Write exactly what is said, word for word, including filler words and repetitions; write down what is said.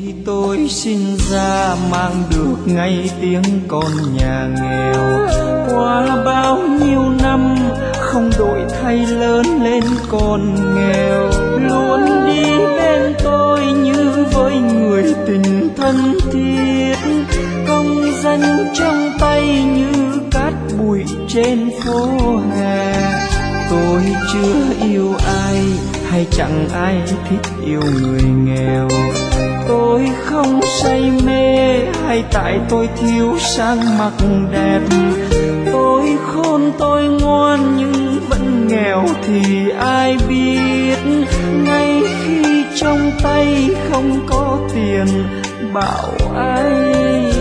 tôi sinh ra mang được ngay tiếng con nhà nghèo, qua bao nhiêu năm không đổi thay lớn lên con nghèo, luôn đi bên tôi như với người tình thân thiết, công danh trong tay như cát bụi trên phố hè. Tôi chưa yêu ai hay chẳng ai thích yêu người nghèo, tôi không say mê hay tại tôi thiếu sang mặc đẹp, tôi khôn tôi ngoan nhưng vẫn nghèo thì ai biết, ngay khi trong tay không có tiền bảo ai